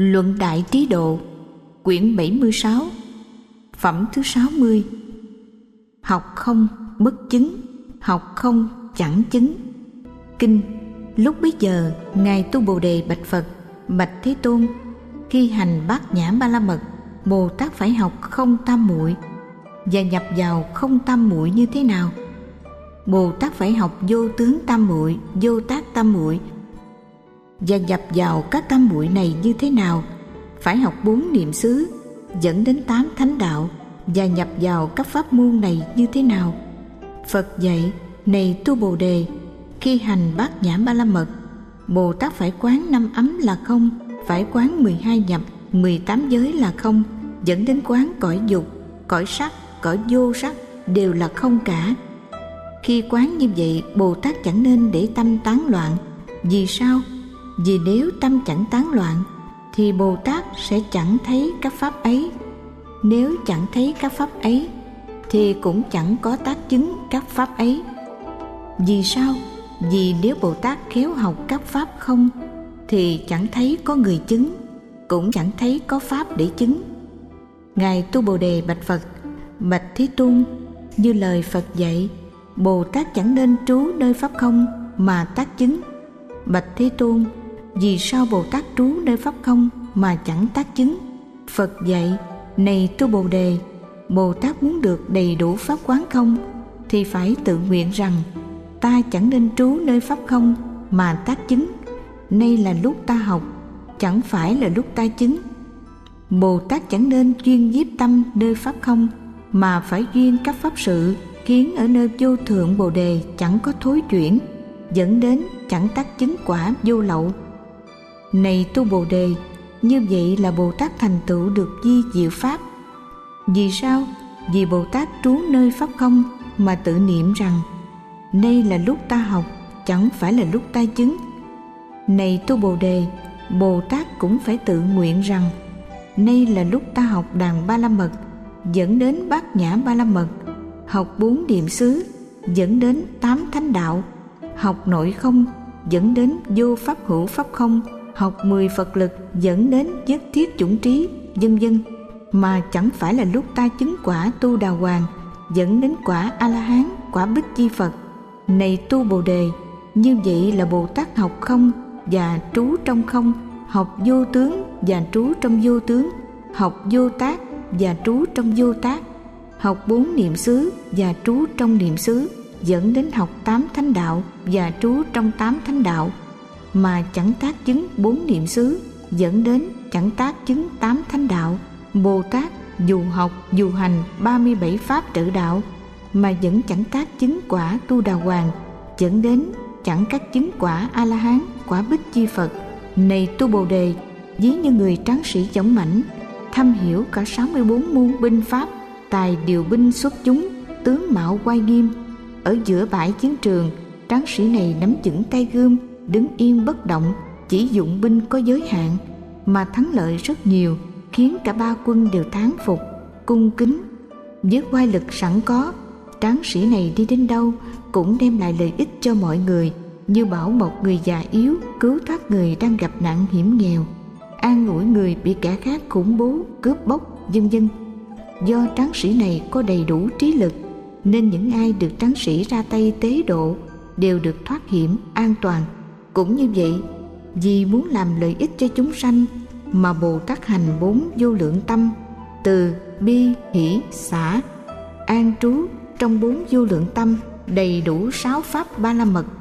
Luận Đại Trí Độ, quyển 76, phẩm thứ 60. Học không bất chứng, học không chẳng chứng. Kinh. Lúc bấy giờ, Ngài Tu Bồ Đề bạch Phật: Bạch Thế Tôn, khi hành Bát Nhã Ba La Mật, Bồ Tát phải học không tam muội và nhập vào không tam muội như thế nào? Bồ Tát phải học vô tướng tam muội, vô tác tam muội và nhập vào các tam muội này như thế nào? Phải học 4 niệm xứ dẫn đến 8 thánh đạo và nhập vào các pháp môn này như thế nào? Phật dạy: Này Tu Bồ Đề, khi hành Bát Nhã Ba La Mật, Bồ Tát phải quán 5 ấm là không, phải quán 12 nhập, 18 giới là không, dẫn đến quán cõi dục, cõi sắc, cõi vô sắc đều là không cả. Khi quán như vậy, Bồ Tát chẳng nên để tâm tán loạn. Vì sao? Vì nếu tâm chẳng tán loạn thì Bồ Tát sẽ chẳng thấy các pháp ấy. Nếu chẳng thấy các pháp ấy thì cũng chẳng có tác chứng các pháp ấy. Vì sao? Vì nếu Bồ Tát khéo học các pháp không thì chẳng thấy có người chứng, cũng chẳng thấy có pháp để chứng. Ngài Tu Bồ Đề bạch Phật: Bạch Thế Tôn, như lời Phật dạy, Bồ Tát chẳng nên trú nơi pháp không mà tác chứng. Bạch Thế Tôn, vì sao Bồ Tát trú nơi pháp không mà chẳng tác chứng? Phật dạy: Này Tu Bồ Đề, Bồ Tát muốn được đầy đủ pháp quán không thì phải tự nguyện rằng: Ta chẳng nên trú nơi pháp không mà tác chứng. Nay là lúc ta học, chẳng phải là lúc ta chứng. Bồ Tát chẳng nên chuyên nhiếp tâm nơi pháp không mà phải duyên các pháp sự khiến ở nơi vô thượng Bồ Đề chẳng có thối chuyển, dẫn đến chẳng tác chứng quả vô lậu. Này Tu Bồ Đề, như vậy là Bồ Tát thành tựu được vi diệu pháp. Vì sao? Vì Bồ Tát trú nơi pháp không mà tự niệm rằng: Nay là lúc ta học, chẳng phải là lúc ta chứng. Này Tu Bồ Đề, Bồ Tát cũng phải tự nguyện rằng: Nay là lúc ta học đàn Ba La Mật, dẫn đến Bát Nhã Ba La Mật, học 4 niệm xứ dẫn đến 8 thánh đạo, học nội không dẫn đến vô pháp hữu pháp không, học 10 Phật lực dẫn đến nhất thiết chủng trí, vân vân, mà chẳng phải là lúc ta chứng quả Tu Đà Hoàng, dẫn đến quả A La Hán, quả Bích Chi Phật. Này Tu Bồ Đề, như vậy là Bồ Tát học không và trú trong không, học vô tướng và trú trong vô tướng, học vô tác và trú trong vô tác, học 4 niệm xứ và trú trong niệm xứ, dẫn đến học 8 thánh đạo và trú trong 8 thánh đạo, mà chẳng tác chứng 4 niệm xứ, dẫn đến chẳng tác chứng 8 thánh đạo. Bồ Tát dù học dù hành 37 pháp trợ đạo mà vẫn chẳng tác chứng quả Tu Đà Hoàng, dẫn đến chẳng tác chứng quả A La Hán, quả Bích Chi Phật. Này Tu Bồ Đề, ví như người tráng sĩ dũng mãnh, thâm hiểu cả 64 môn binh pháp, tài điều binh xuất chúng, tướng mạo oai nghiêm. Ở giữa bãi chiến trường, tráng sĩ này nắm chững tay gươm, đứng yên bất động, chỉ dụng binh có giới hạn mà thắng lợi rất nhiều, khiến cả 3 quân đều thán phục, cung kính. Với oai lực sẵn có, tráng sĩ này đi đến đâu cũng đem lại lợi ích cho mọi người, như bảo một người già yếu, cứu thoát người đang gặp nạn hiểm nghèo, an ủi người bị kẻ khác khủng bố, cướp bóc, vân vân. Do tráng sĩ này có đầy đủ trí lực, nên những ai được tráng sĩ ra tay tế độ đều được thoát hiểm, an toàn. Cũng như vậy, vì muốn làm lợi ích cho chúng sanh mà Bồ Tát hành 4 vô lượng tâm, từ bi hỷ xả, an trú trong 4 vô lượng tâm, đầy đủ 6 pháp Ba La Mật,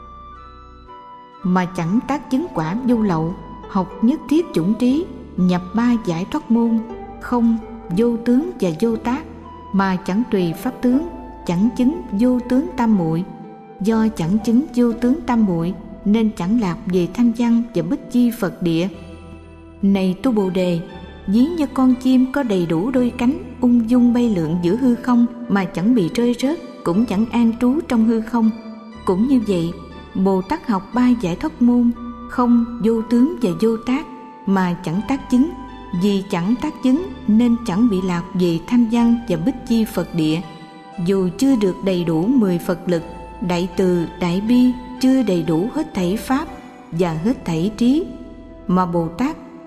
mà chẳng tác chứng quả vô lậu, học nhất thiết chủng trí, nhập 3 giải thoát môn, không, vô tướng và vô tác, mà chẳng tùy pháp tướng, chẳng chứng vô tướng tam muội. Do chẳng chứng vô tướng tam muội nên chẳng lạc về thanh văn và Bích Chi Phật địa. Này Tu Bồ Đề, ví như con chim có đầy đủ đôi cánh, ung dung bay lượn giữa hư không mà chẳng bị rơi rớt, cũng chẳng an trú trong hư không. Cũng như vậy, Bồ Tát học 3 giải thoát môn, không, vô tướng và vô tác, mà chẳng tác chứng. Vì chẳng tác chứng nên chẳng bị lạc về thanh văn và Bích Chi Phật địa. Dù chưa được đầy đủ 10 Phật lực, đại từ, đại bi, chưa đầy đủ hết thảy pháp và hết thảy trí, mà Bồ Tát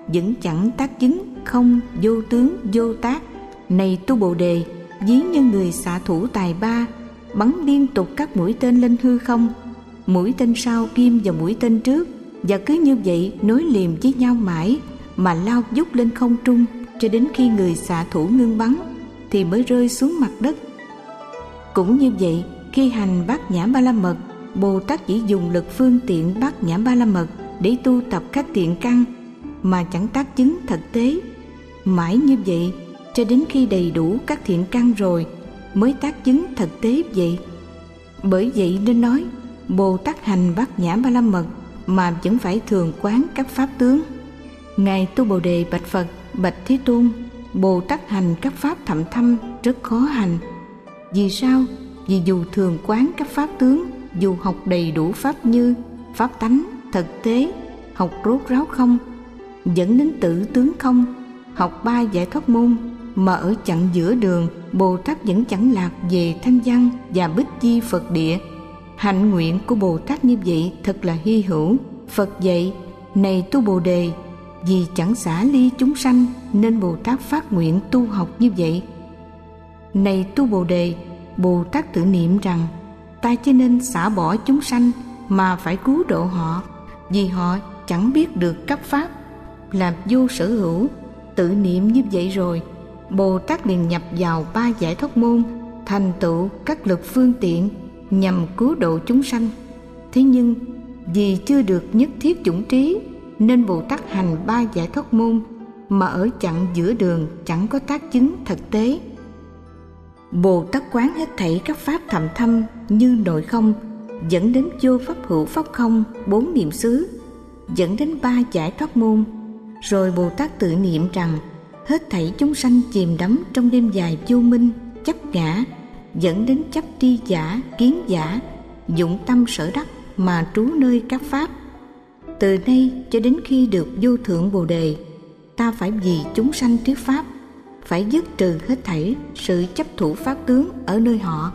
vẫn chẳng tác chứng, không, vô tướng, vô tác. Này tu Bồ Đề, ví như người xạ thủ tài ba, bắn liên tục các mũi tên lên hư không, mũi tên sau ghim vào mũi tên trước, và cứ như vậy nối liền với nhau mãi, mà lao vút lên không trung cho đến khi người xạ thủ ngưng bắn thì mới rơi xuống mặt đất. Cũng như vậy, khi hành Bát Nhã Ba La Mật, Bồ Tát chỉ dùng lực phương tiện Bát Nhã Ba La Mật để tu tập các thiện căn mà chẳng tác chứng thực tế. Mãi như vậy cho đến khi đầy đủ các thiện căn rồi mới tác chứng thực tế vậy. Bởi vậy nên nói Bồ Tát hành Bát Nhã Ba La Mật mà vẫn phải thường quán các pháp tướng. Ngài tu Bồ Đề bạch Phật: Bạch Thế Tôn, Bồ Tát hành các pháp thậm thâm rất khó hành. Vì sao? Vì dù thường quán các pháp tướng, dù học đầy đủ pháp như pháp tánh, thực tế, học rốt ráo không, dẫn đến tự tướng không, học ba giải thoát môn, mà ở chặng giữa đường Bồ Tát vẫn chẳng lạc về thanh văn và bích chi Phật địa. Hạnh nguyện của Bồ Tát như vậy thật là hy hữu. Phật dạy: Này tu Bồ Đề, vì chẳng xả ly chúng sanh nên Bồ Tát phát nguyện tu học như vậy. Này tu Bồ Đề, Bồ Tát tự niệm rằng: Ta chỉ nên xả bỏ chúng sanh mà phải cứu độ họ, vì họ chẳng biết được các pháp, là vô sở hữu. Tự niệm như vậy rồi, Bồ Tát liền nhập vào ba giải thoát môn, thành tựu các lực phương tiện nhằm cứu độ chúng sanh. Thế nhưng vì chưa được nhất thiết chủng trí nên Bồ Tát hành ba giải thoát môn mà ở chặng giữa đường chẳng có tác chứng thực tế. Bồ Tát quán hết thảy các pháp thậm thâm như nội không, dẫn đến vô pháp hữu pháp không, bốn niệm xứ, dẫn đến ba giải thoát môn. Rồi Bồ Tát tự niệm rằng: Hết thảy chúng sanh chìm đắm trong đêm dài vô minh, chấp ngã, dẫn đến chấp tri giả, kiến giả, dụng tâm sở đắc mà trú nơi các pháp. Từ nay cho đến khi được vô thượng Bồ Đề, ta phải vì chúng sanh thuyết pháp, phải dứt trừ hết thảy sự chấp thủ pháp tướng ở nơi họ.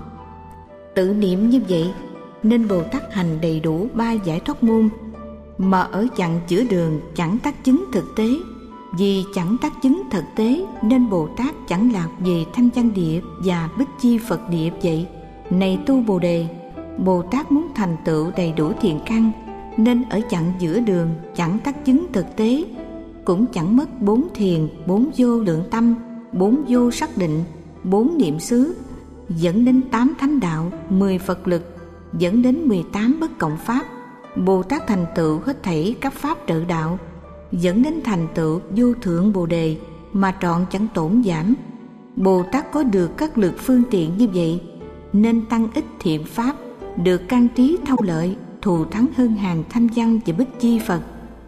Tự niệm như vậy nên Bồ Tát hành đầy đủ ba giải thoát môn mà ở chặng giữa đường chẳng tác chứng thực tế. Vì chẳng tác chứng thực tế nên Bồ Tát chẳng lạc về thanh văn địa và bích chi Phật địa vậy. Này tu Bồ Đề, Bồ Tát muốn thành tựu đầy đủ thiện căn nên ở chặng giữa đường chẳng tác chứng thực tế, cũng chẳng mất bốn thiền, bốn vô lượng tâm, bốn vô xác định, bốn niệm xứ, dẫn đến 8 thánh đạo, 10 Phật lực, dẫn đến 18 bất cộng pháp. Bồ Tát thành tựu hết thảy các pháp trợ đạo, dẫn đến thành tựu vô thượng Bồ Đề mà trọn chẳng tổn giảm. Bồ Tát có được các lực phương tiện như vậy nên tăng ích thiện pháp, được căn trí thâu lợi, thù thắng hơn hàng thanh văn và bích chi Phật.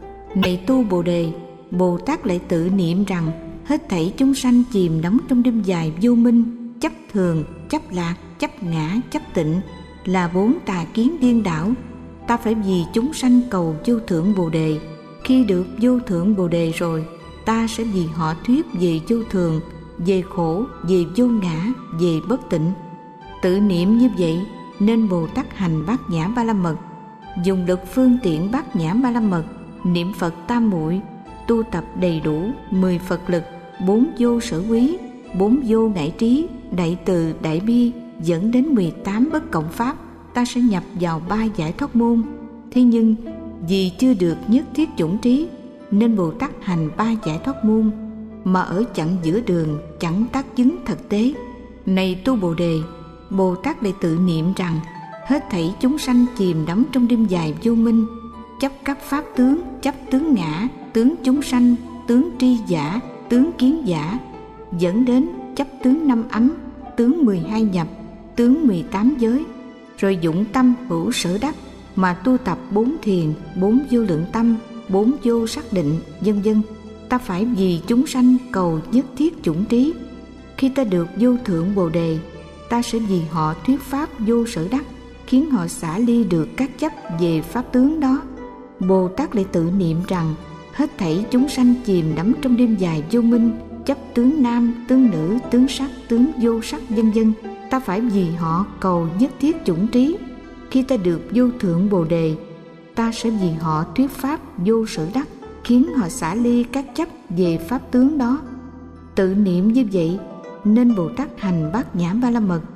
Này tu Bồ Đề, Bồ Tát lại tự niệm rằng: Hết thảy chúng sanh chìm đắm trong đêm dài vô minh, chấp thường, chấp lạc, chấp ngã, chấp tịnh, là 4 tà kiến điên đảo. Ta phải vì chúng sanh cầu vô thượng Bồ Đề. Khi được vô thượng Bồ Đề rồi, ta sẽ vì họ thuyết về vô thường, về khổ, về vô ngã, về bất tịnh. Tự niệm như vậy nên Bồ Tát hành Bát Nhã Ba La Mật, dùng lực phương tiện Bát Nhã Ba La Mật, niệm Phật tam muội, tu tập đầy đủ 10 Phật lực, 4 vô sở quý, 4 vô ngại trí, đại từ, đại bi, dẫn đến 18 bất cộng pháp. Ta sẽ nhập vào ba giải thoát môn. Thế nhưng vì chưa được nhất thiết chủng trí nên Bồ Tát hành ba giải thoát môn mà ở chặng giữa đường chẳng tác chứng thực tế. Này tu Bồ Đề, Bồ Tát lại tự niệm rằng: Hết thảy chúng sanh chìm đắm trong đêm dài vô minh, chấp các pháp tướng, chấp tướng ngã, tướng chúng sanh, tướng tri giả, tướng kiến giả, dẫn đến chấp tướng 5 ấm, tướng 12 nhập, tướng 18 giới, rồi dụng tâm hữu sở đắc mà tu tập 4 thiền, 4 vô lượng tâm, 4 vô xác định, vân vân. Ta phải vì chúng sanh cầu nhất thiết chủng trí. Khi ta được vô thượng Bồ Đề, ta sẽ vì họ thuyết pháp vô sở đắc, khiến họ xả ly được các chấp về pháp tướng đó. Bồ Tát lại tự niệm rằng: Hết thảy chúng sanh chìm đắm trong đêm dài vô minh, chấp tướng nam, tướng nữ, tướng sắc, tướng vô sắc, vân vân. Ta phải vì họ cầu nhất thiết chủng trí. Khi ta được vô thượng Bồ Đề, ta sẽ vì họ thuyết pháp vô sở đắc, khiến họ xả ly các chấp về pháp tướng đó. Tự niệm như vậy nên Bồ Tát hành Bát Nhã Ba La Mật.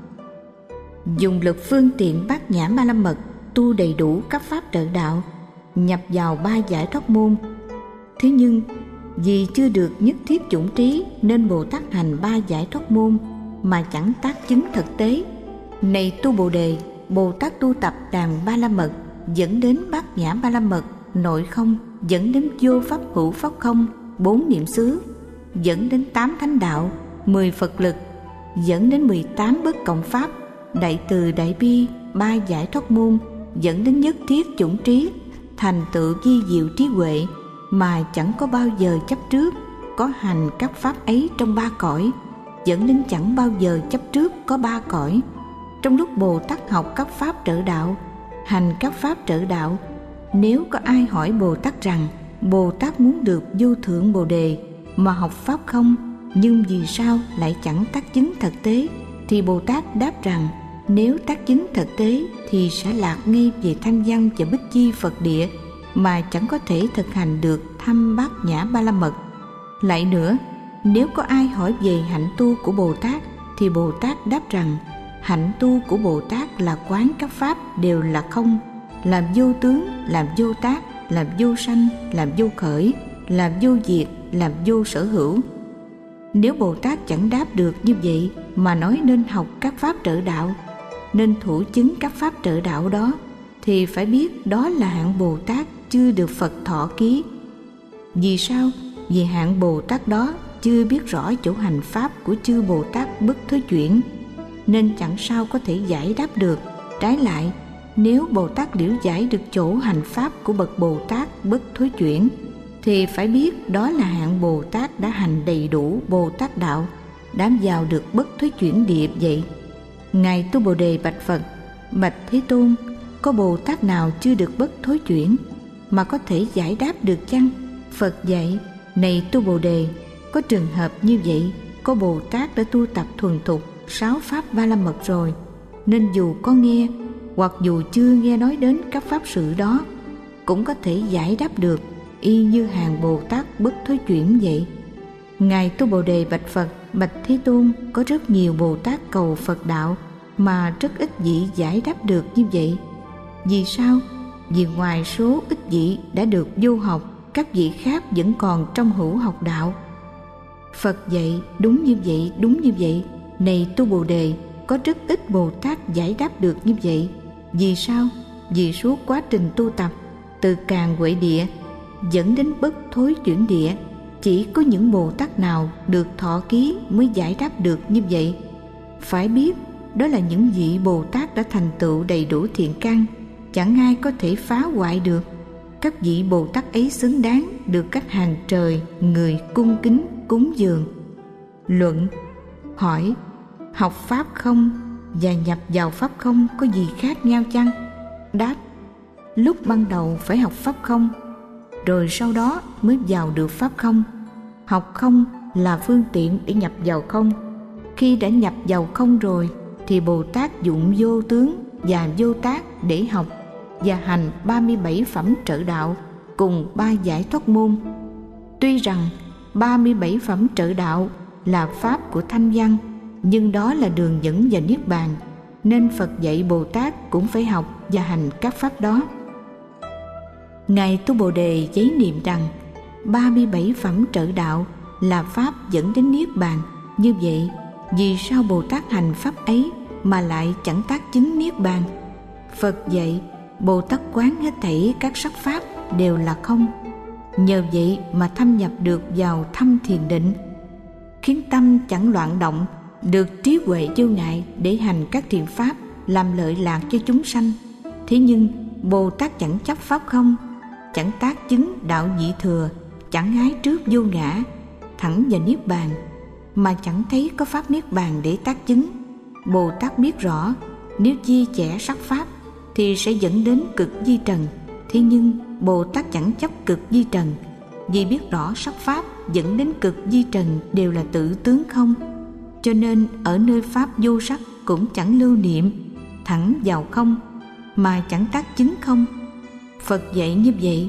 Dùng lực phương tiện Bát Nhã Ba La Mật tu đầy đủ các pháp trợ đạo, nhập vào 3 giải thoát môn. Thế nhưng vì chưa được nhất thiết chủng trí nên Bồ Tát hành 3 giải thoát môn mà chẳng tác chứng thực tế. Này tu Bồ Đề, Bồ Tát tu tập đàn Ba La Mật dẫn đến Bát Nhã Ba La Mật nội không, dẫn đến vô pháp hữu pháp không, 4 niệm xứ, dẫn đến 8 thánh đạo, 10 Phật lực, dẫn đến 18 bất cộng pháp, đại từ đại bi, 3 giải thoát môn, dẫn đến nhất thiết chủng trí, thành tựu vi diệu trí huệ mà chẳng có bao giờ chấp trước, có hành các pháp ấy trong 3 cõi, dẫn đến chẳng bao giờ chấp trước có 3 cõi. Trong lúc Bồ Tát học các pháp trợ đạo, hành các pháp trợ đạo, nếu có ai hỏi Bồ Tát rằng Bồ Tát muốn được vô thượng Bồ Đề mà học pháp không, nhưng vì sao lại chẳng tác chứng thực tế, thì Bồ Tát đáp rằng nếu tác chứng thực tế thì sẽ lạc ngay về thanh văn và bích chi Phật địa mà chẳng có thể thực hành được thăm Bát Nhã Ba La Mật. Lại nữa, nếu có ai hỏi về hạnh tu của Bồ Tát thì Bồ Tát đáp rằng hạnh tu của Bồ Tát là quán các pháp đều là không, làm vô tướng, làm vô tác, làm vô sanh, làm vô khởi, làm vô diệt, làm vô sở hữu. Nếu Bồ Tát chẳng đáp được như vậy mà nói nên học các pháp trợ đạo, nên thủ chứng các pháp trợ đạo đó, thì phải biết đó là hạng Bồ Tát chưa được Phật thọ ký. Vì sao? Vì hạng Bồ Tát đó chưa biết rõ chỗ hành pháp của chư Bồ Tát bất thối chuyển, nên chẳng sao có thể giải đáp được. Trái lại, nếu Bồ Tát liễu giải được chỗ hành pháp của bậc Bồ Tát bất thối chuyển, thì phải biết đó là hạng Bồ Tát đã hành đầy đủ Bồ Tát đạo, đã vào được bất thối chuyển địa vậy. Ngài tu Bồ Đề bạch Phật: Bạch Thế Tôn, có Bồ Tát nào chưa được bất thối chuyển mà có thể giải đáp được chăng? Phật dạy: Này tu Bồ Đề, có trường hợp như vậy, có Bồ Tát đã tu tập thuần thục 6 pháp Ba La Mật rồi, nên dù có nghe hoặc dù chưa nghe nói đến các pháp sự đó, cũng có thể giải đáp được, y như hàng Bồ Tát bất thối chuyển vậy. Ngài tu Bồ Đề bạch Phật: Bạch Thế Tôn, có rất nhiều Bồ Tát cầu Phật đạo mà rất ít vị giải đáp được như vậy. Vì sao? Vì ngoài số ít vị đã được vô học, các vị khác vẫn còn trong hữu học đạo. Phật dạy: Đúng như vậy, đúng như vậy. Này tu Bồ Đề, có rất ít Bồ Tát giải đáp được như vậy. Vì sao? Vì suốt quá trình tu tập từ Càn Huệ địa dẫn đến bất thối chuyển địa, chỉ có những Bồ Tát nào được thọ ký mới giải đáp được như vậy. Phải biết đó là những vị Bồ Tát đã thành tựu đầy đủ thiện căn, chẳng ai có thể phá hoại được. Các vị Bồ Tát ấy xứng đáng được các hàng trời người cung kính cúng dường. Luận: Hỏi: Học pháp không và nhập vào pháp không có gì khác nhau chăng? Đáp: Lúc ban đầu phải học pháp không, rồi sau đó mới vào được pháp không. Học không là phương tiện để nhập vào không. Khi đã nhập vào không rồi thì Bồ Tát dụng vô tướng và vô tác để học và hành 37 phẩm trợ đạo cùng 3 giải thoát môn. Tuy rằng 37 phẩm trợ đạo là pháp của thanh văn, nhưng đó là đường dẫn vào Niết Bàn, nên Phật dạy Bồ Tát cũng phải học và hành các pháp đó. Ngài tu Bồ Đề giấy niệm rằng 37 phẩm trợ đạo là pháp dẫn đến Niết Bàn. Như vậy, vì sao Bồ Tát hành pháp ấy mà lại chẳng tác chứng Niết Bàn? Phật dạy: Bồ Tát quán hết thảy các sắc pháp đều là không. Nhờ vậy mà thâm nhập được vào thâm thiền định, khiến tâm chẳng loạn động, được trí huệ vô ngại để hành các thiện pháp, làm lợi lạc cho chúng sanh. Thế nhưng Bồ Tát chẳng chấp pháp không, chẳng tác chứng đạo nhị thừa, chẳng ái trước vô ngã, thẳng vào Niết Bàn, mà chẳng thấy có pháp Niết Bàn để tác chứng. Bồ Tát biết rõ nếu chia sẻ sắc pháp thì sẽ dẫn đến cực di trần. Thế nhưng Bồ Tát chẳng chấp cực di trần, vì biết rõ sắc pháp dẫn đến cực di trần đều là tự tướng không, cho nên ở nơi pháp vô sắc cũng chẳng lưu niệm, thẳng vào không mà chẳng tác chứng không. Phật dạy như vậy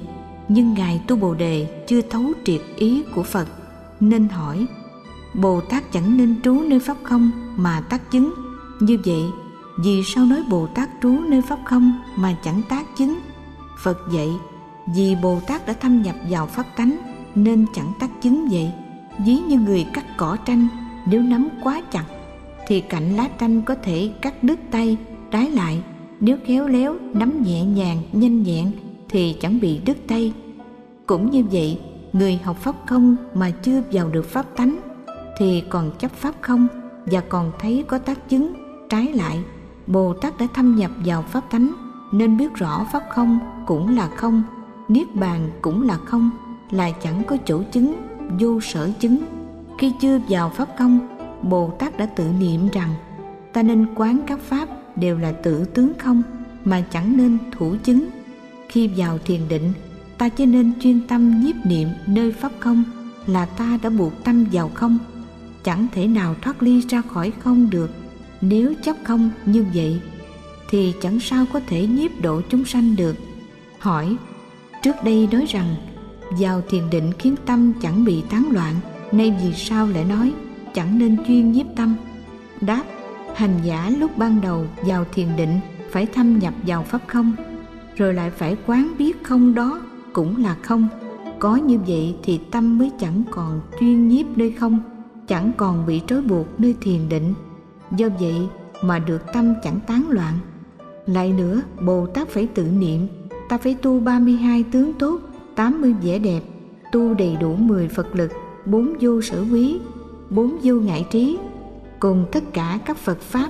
nhưng Ngài Tu Bồ Đề chưa thấu triệt ý của Phật, nên hỏi: Bồ Tát chẳng nên trú nơi pháp không mà tác chứng. Như vậy, vì sao nói Bồ Tát trú nơi pháp không mà chẳng tác chứng? Phật dạy: vì Bồ Tát đã thâm nhập vào pháp tánh nên chẳng tác chứng vậy. Ví như người cắt cỏ tranh, nếu nắm quá chặt thì cạnh lá tranh có thể cắt đứt tay. Trái lại, nếu khéo léo nắm nhẹ nhàng nhanh nhẹn thì chẳng bị đứt tay. Cũng như vậy, người học pháp không mà chưa vào được pháp tánh thì còn chấp pháp không và còn thấy có tác chứng. Trái lại, Bồ Tát đã thâm nhập vào pháp tánh nên biết rõ pháp không cũng là không, niết bàn cũng là không, là chẳng có chỗ chứng, vô sở chứng. Khi chưa vào pháp không, Bồ Tát đã tự niệm rằng ta nên quán các pháp đều là tự tướng không mà chẳng nên thủ chứng. Khi vào thiền định, ta chỉ nên chuyên tâm nhiếp niệm nơi pháp không, là ta đã buộc tâm vào không, chẳng thể nào thoát ly ra khỏi không được. Nếu chấp không như vậy thì chẳng sao có thể nhiếp độ chúng sanh được. Hỏi: trước đây nói rằng vào thiền định khiến tâm chẳng bị tán loạn, nay vì sao lại nói chẳng nên chuyên nhiếp tâm? Đáp: hành giả lúc ban đầu vào thiền định phải thâm nhập vào pháp không, rồi lại phải quán biết không đó cũng là không. Có như vậy thì tâm mới chẳng còn chuyên nhiếp nơi không, chẳng còn bị trói buộc nơi thiền định. Do vậy mà được tâm chẳng tán loạn. Lại nữa, Bồ Tát phải tự niệm: ta phải tu 32 tướng tốt, 80 vẻ đẹp, tu đầy đủ 10 Phật lực, 4 vô sở quý, 4 vô ngại trí, cùng tất cả các Phật Pháp.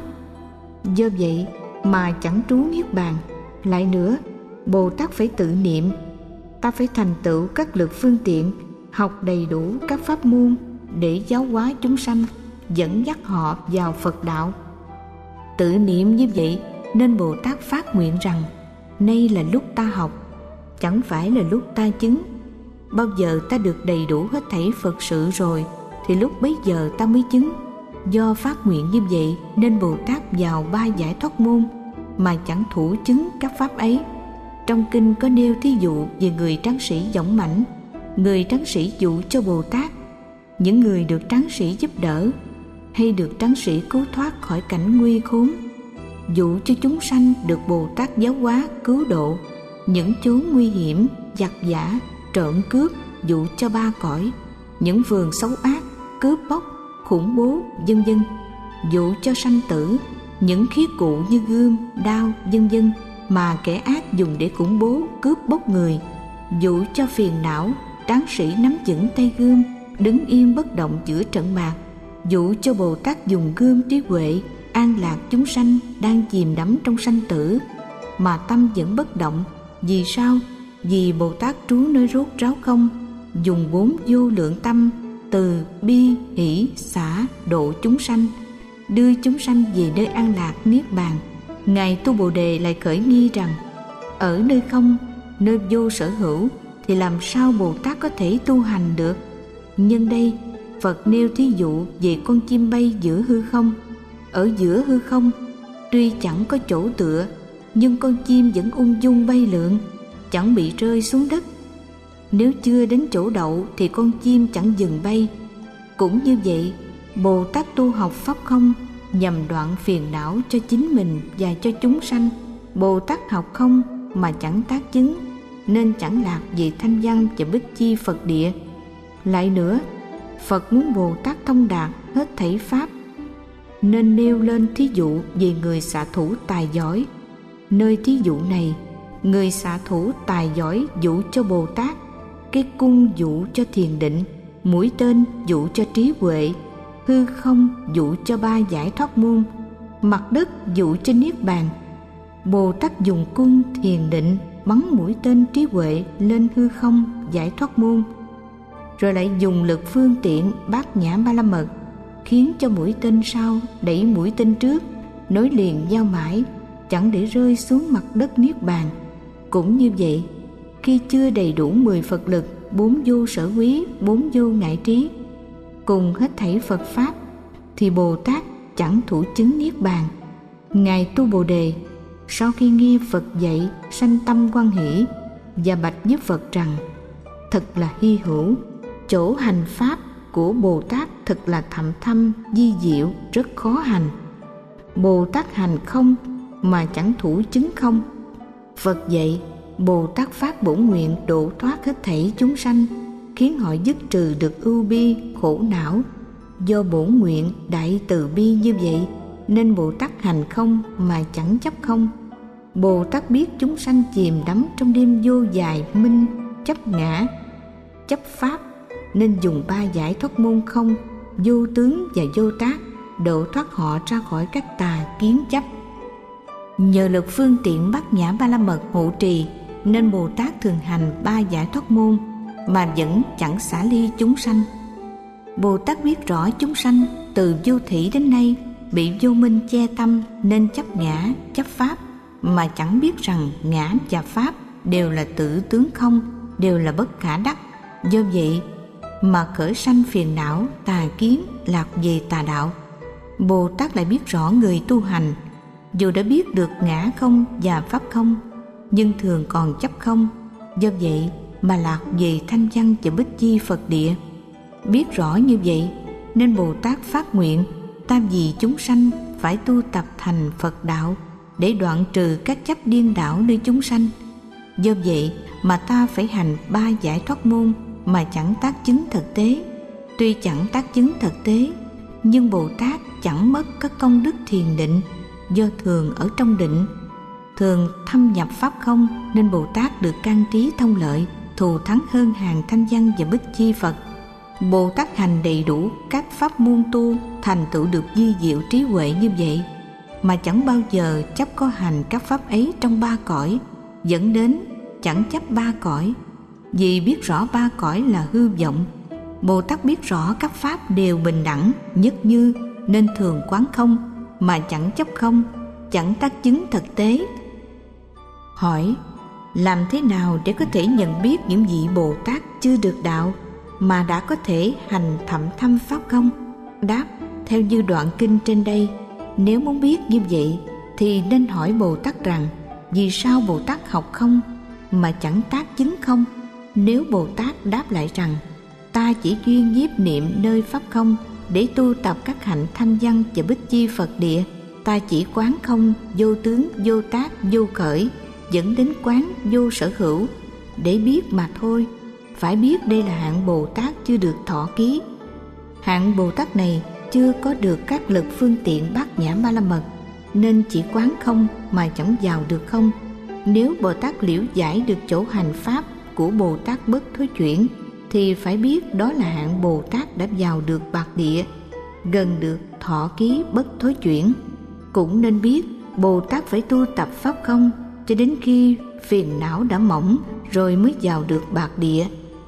Do vậy mà chẳng trú niết bàn. Lại nữa, Bồ Tát phải tự niệm: ta phải thành tựu các lực phương tiện, học đầy đủ các pháp môn để giáo hóa chúng sanh, dẫn dắt họ vào Phật đạo. Tự niệm như vậy nên Bồ Tát phát nguyện rằng: nay là lúc ta học, chẳng phải là lúc ta chứng. Bao giờ ta được đầy đủ hết thảy Phật sự rồi thì lúc bấy giờ ta mới chứng. Do phát nguyện như vậy nên Bồ Tát vào 3 giải thoát môn mà chẳng thủ chứng các pháp ấy. Trong kinh có nêu thí dụ về người tráng sĩ dũng mãnh. Người tráng sĩ dụ cho Bồ Tát, những người được tráng sĩ giúp đỡ hay được tráng sĩ cứu thoát khỏi cảnh nguy khốn. Dụ cho chúng sanh được Bồ Tát giáo hóa cứu độ. Những chốn nguy hiểm, giặc giả, trộm cướp dụ cho 3 cõi. Những vườn xấu ác, cướp bóc, khủng bố, vân vân dụ cho sanh tử. Những khí cụ như gươm, đao, vân vân mà kẻ ác dùng để khủng bố, cướp bóc người dụ cho phiền não. Tráng sĩ nắm vững tay gươm, đứng yên bất động giữa trận mạc, dụ cho Bồ Tát dùng gươm trí huệ an lạc chúng sanh đang chìm đắm trong sanh tử mà tâm vẫn bất động. Vì sao? Vì Bồ Tát trú nơi rốt ráo không, dùng 4 vô lượng tâm từ bi hỷ xả độ chúng sanh, đưa chúng sanh về nơi an lạc niết bàn. Ngài Tu Bồ Đề lại khởi nghi rằng: ở nơi không, nơi vô sở hữu thì làm sao Bồ Tát có thể tu hành được? Nhân đây Phật nêu thí dụ về con chim bay giữa hư không. Ở giữa hư không, tuy chẳng có chỗ tựa, nhưng con chim vẫn ung dung bay lượn, chẳng bị rơi xuống đất. Nếu chưa đến chỗ đậu thì con chim chẳng dừng bay. Cũng như vậy, Bồ Tát tu học pháp không nhằm đoạn phiền não cho chính mình và cho chúng sanh. Bồ Tát học không mà chẳng tác chứng, nên chẳng lạc về thanh văn và bích chi Phật địa. Lại nữa, Phật muốn Bồ Tát thông đạt hết thảy pháp, nên nêu lên thí dụ về người xạ thủ tài giỏi. Nơi thí dụ này, người xạ thủ tài giỏi dụ cho Bồ Tát, cái cung dụ cho thiền định, mũi tên dụ cho trí huệ, hư không dụ cho 3 giải thoát môn, mặt đất dụ cho niết bàn. Bồ Tát dùng cung thiền định bắn mũi tên trí huệ lên hư không giải thoát môn, rồi lại dùng lực phương tiện bát nhã ba la mật khiến cho mũi tên sau đẩy mũi tên trước, nối liền nhau mãi, chẳng để rơi xuống mặt đất niết bàn. Cũng như vậy, khi chưa đầy đủ 10 Phật lực, 4 vô sở quý, 4 vô ngại trí, cùng hết thảy Phật Pháp, thì Bồ Tát chẳng thủ chứng niết bàn. Ngài Tu Bồ Đề sau khi nghe Phật dạy sanh tâm hoan hỷ và bạch với Phật rằng: thật là hy hữu. Chỗ hành pháp của Bồ Tát thật là thậm thâm, vi diệu, rất khó hành. Bồ Tát hành không mà chẳng thủ chứng không. Phật dạy Bồ Tát phát bổn nguyện độ thoát hết thảy chúng sanh, khiến họ dứt trừ được ưu bi, khổ não. Do bổn nguyện đại từ bi như vậy, nên Bồ Tát hành không mà chẳng chấp không. Bồ Tát biết chúng sanh chìm đắm trong đêm vô dài minh, chấp ngã, chấp pháp, nên dùng 3 giải thoát môn không, vô tướng và vô tác, độ thoát họ ra khỏi các tà kiến chấp. Nhờ lực phương tiện Bát Nhã Ba La Mật hộ trì, nên Bồ Tát thường hành 3 giải thoát môn mà vẫn chẳng xả ly chúng sanh. Bồ Tát biết rõ chúng sanh từ vô thủy đến nay bị vô minh che tâm, nên chấp ngã, chấp pháp, mà chẳng biết rằng ngã và pháp đều là tự tướng không, đều là bất khả đắc. Do vậy mà khởi sanh phiền não, tà kiến, lạc về tà đạo. Bồ Tát lại biết rõ người tu hành dù đã biết được ngã không và pháp không, nhưng thường còn chấp không. Do vậy mà lạc về thanh văn và bích chi Phật địa. Biết rõ như vậy nên Bồ Tát phát nguyện: ta vì chúng sanh phải tu tập thành Phật đạo, để đoạn trừ các chấp điên đảo nơi chúng sanh. Do vậy mà ta phải hành 3 giải thoát môn mà chẳng tác chứng thực tế. Tuy chẳng tác chứng thực tế, nhưng Bồ Tát chẳng mất các công đức thiền định. Do thường ở trong định, thường thâm nhập pháp không, nên Bồ Tát được can trí thông lợi, thù thắng hơn hàng thanh văn và bích chi Phật. Bồ Tát hành đầy đủ các pháp môn tu, thành tựu được vi diệu trí huệ như vậy, mà chẳng bao giờ chấp có hành các pháp ấy trong 3 cõi, dẫn đến chẳng chấp 3 cõi. Vì biết rõ 3 cõi là hư vọng, Bồ Tát biết rõ các pháp đều bình đẳng, nhất như, nên thường quán không mà chẳng chấp không, chẳng tác chứng thực tế. Hỏi: làm thế nào để có thể nhận biết những vị Bồ Tát chưa được đạo mà đã có thể hành thậm thâm pháp không? Đáp: theo như đoạn kinh trên đây. Nếu muốn biết như vậy thì nên hỏi Bồ Tát rằng: vì sao Bồ Tát học không mà chẳng tác chứng không? Nếu Bồ Tát đáp lại rằng: ta chỉ duyên nhiếp niệm nơi pháp không để tu tập các hạnh thanh văn và bích chi Phật địa, ta chỉ quán không, vô tướng, vô tác, vô khởi, dẫn đến quán vô sở hữu, để biết mà thôi. Phải biết đây là hạng Bồ Tát chưa được thọ ký. Hạng Bồ Tát này chưa có được các lực phương tiện Bát Nhã Ba La Mật, nên chỉ quán không mà chẳng vào được không. Nếu Bồ Tát liễu giải được chỗ hành pháp của Bồ Tát bất thối chuyển, thì phải biết đó là hạng Bồ Tát đã vào được bạc địa, gần được thọ ký bất thối chuyển. Cũng nên biết Bồ Tát phải tu tập pháp không cho đến khi phiền não đã mỏng, rồi mới vào được bạc địa,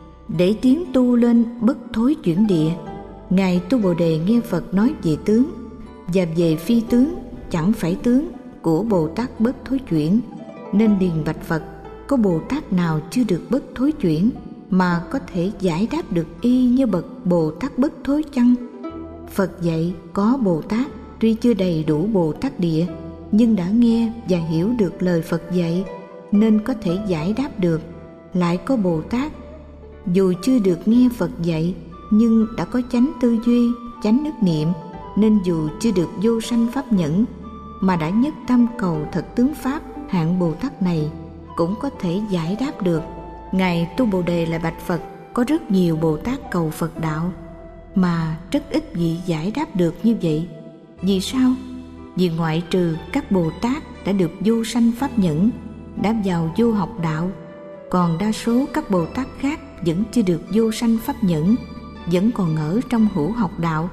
để tiến tu lên bất thối chuyển địa. Ngài Tu Bồ Đề nghe Phật nói về tướng và về phi tướng, chẳng phải tướng của Bồ Tát bất thối chuyển, nên điền bạch Phật: có Bồ Tát nào chưa được bất thối chuyển mà có thể giải đáp được y như bậc Bồ Tát bất thối chăng? Phật dạy có Bồ Tát tuy chưa đầy đủ Bồ Tát địa, nhưng đã nghe và hiểu được lời Phật dạy, nên có thể giải đáp được. Lại có Bồ Tát dù chưa được nghe Phật dạy, nhưng đã có chánh tư duy, chánh đức niệm, nên dù chưa được vô sanh pháp nhẫn, mà đã nhất tâm cầu thật tướng pháp, hạng Bồ Tát này cũng có thể giải đáp được. Ngài Tu Bồ Đề lại bạch Phật: có rất nhiều Bồ Tát cầu Phật đạo, mà rất ít vị giải đáp được như vậy. Vì sao? Vì ngoại trừ các Bồ Tát đã được vô sanh pháp nhẫn, đã vào vô học đạo, còn đa số các Bồ Tát khác vẫn chưa được vô sanh pháp nhẫn, vẫn còn ở trong hữu học đạo.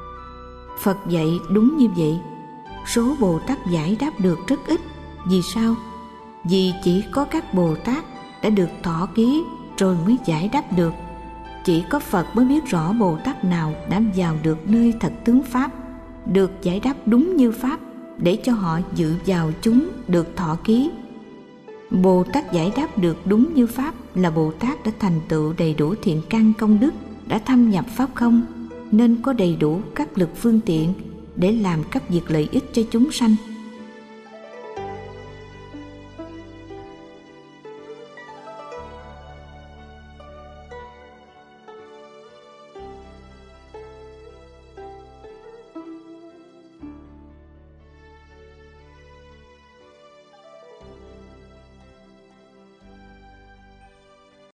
Phật dạy đúng như vậy. Số Bồ Tát giải đáp được rất ít. Vì sao? Vì chỉ có các Bồ Tát đã được thọ ký rồi mới giải đáp được. Chỉ có Phật mới biết rõ Bồ Tát nào đã vào được nơi thật tướng pháp, được giải đáp đúng như pháp, để cho họ dự vào chúng được thọ ký. Bồ Tát giải đáp được đúng như pháp là Bồ Tát đã thành tựu đầy đủ thiện căn công đức, đã thâm nhập pháp không, nên có đầy đủ các lực phương tiện để làm các việc lợi ích cho chúng sanh.